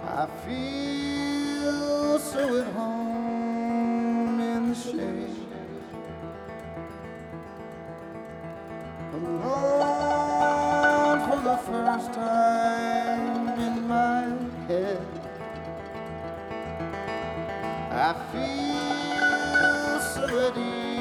I feel so at home in the shade, alone for the first time in my head. I feel so at ease